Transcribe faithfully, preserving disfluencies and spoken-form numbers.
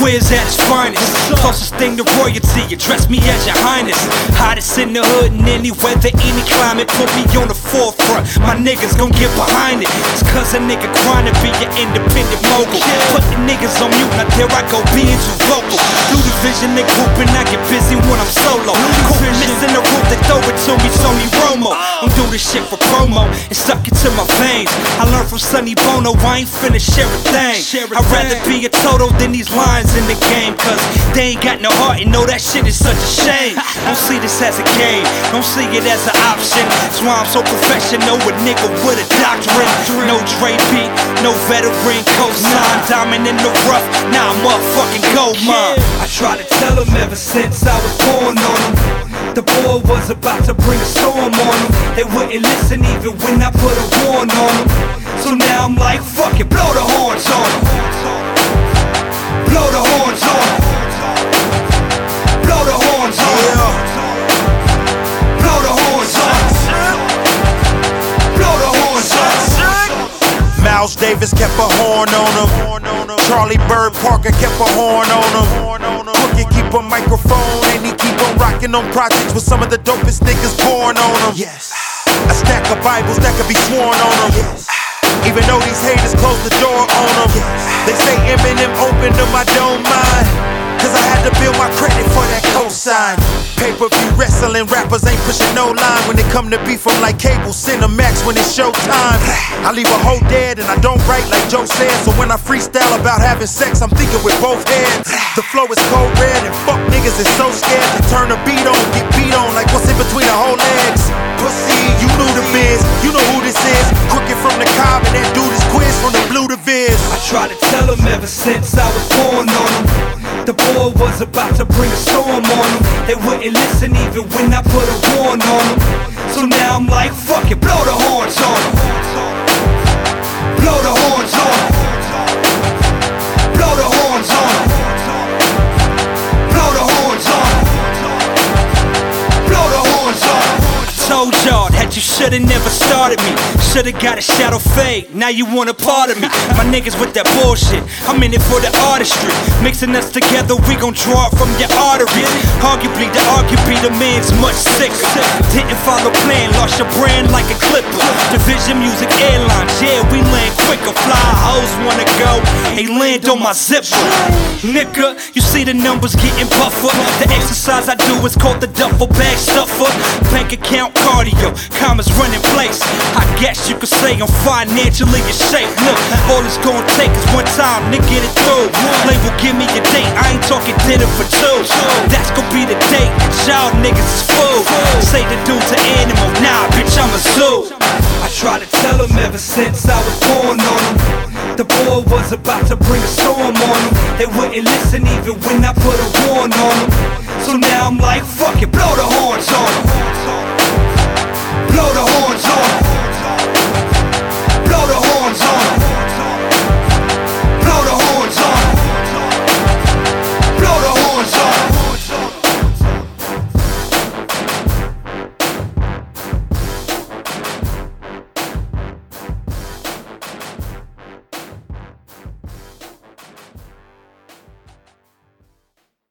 Quiz at its finest, closest thing to royalty, address me as your highness. Hottest in the hood in any weather, any climate, put me on the forefront, my niggas gon' get behind it. It's cause a nigga grind to be an independent mogul. Putting niggas on mute, now there I go being too vocal. Through the vision they group and I get busy when I'm solo. Coolness in the roof, they throw it to me, Sony Romo. I'm doing this shit for promo and suck it to my veins. I learned from Sonny Bono, I ain't finna share a thing. I'd rather be a total than these lines in the game, cause they ain't got no heart and know that shit is such a shame. Don't see this as a game, don't see it as an option. That's why I'm so professional, a nigga with a doctorate. No Dre beat, no veteran cosign. Diamond in the rough, now I'm motherfucking gold mine. I try to tell them ever since I was born on them. The boy was about to bring a storm on them. They wouldn't listen even when I put a warn on them. So now I'm like, fuck it, blow the horns on them. Blow the horns on them. Blow the horns on them. Blow the horns on them. Blow the horns on them. Miles Davis kept a horn on him. Charlie Bird Parker kept a horn on him. Crooked keep a microphone and he keep on rocking on projects with some of the dopest niggas born on him. Yes. A stack of Bibles that could be sworn on him. Yes. Even though these haters close the door on them. Yes. They say Eminem opened them, I don't mind, cause I had to build my credit for that cosign. Pay-per-view wrestling rappers ain't pushing no line when it come to beef them like cable, Cinemax when it's showtime. I leave a hoe dead and I don't write like Joe said, so when I freestyle about having sex, I'm thinking with both hands. The flow is cold red and fuck niggas is so scared to turn a beat on, get beat on like what's in between the whole legs. Pussy, you knew the biz, you know who this is. Crooked from the Cobb and that dude is Quiz from the Blue to Viz. I try to tell them ever since I was born on them. The boy was about to bring a storm on them. They wouldn't listen even when I put a warn on them. So now I'm like, fuck it, blow the horns on them. Blow the horns on them. Blow the horns on them. Blow the horns on them. Blow the horns on them. I told y'all that you shoulda never started me. Shoulda got a shadow fade, now you want a part of me. My niggas with that bullshit, I'm in it for the artistry. Mixing us together, we gon' draw it from your arteries. Arguably, the arguably, the man's much sicker. Didn't follow plan, lost your brand like a clipper. Division Music Airlines, yeah, we land quicker. Fly hoes wanna go, they land on my zipper. Nigga, you see the numbers getting buffer. The exercise I do is called the duffel bag stuffer. Bank account cardio, commas running place. I guess you could say I'm financially in shape. Look, all it's gonna take is one time to get it through. Label, give me a date, I ain't talking dinner for two. That's gonna be the date, y'all niggas is fool. Say the dude's an animal, nah bitch I'm a zoo. I try to tell them ever since I was born on them. The boy was about to bring a storm on them. They wouldn't listen even when I put a warn on them. So now I'm like, fuck it, blow the